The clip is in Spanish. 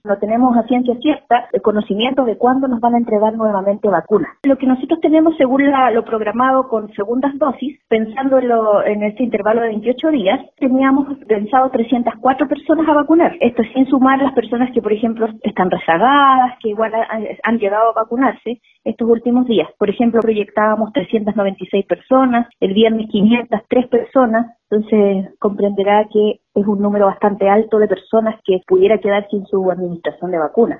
No tenemos a ciencia cierta el conocimiento de cuándo nos van a entregar nuevamente vacunas. Lo que nosotros tenemos según lo programado con segundas dosis, pensándolo en este intervalo de 28 días, teníamos pensado 304 personas a vacunar. Esto sin sumar las personas que, por ejemplo, están rezagadas, que igual han llegado a vacunarse estos últimos días. Por ejemplo, proyectábamos 396 personas, el viernes 503 personas, entonces comprenderá que es un número bastante alto de personas que pudiera quedar sin su administración de vacunas.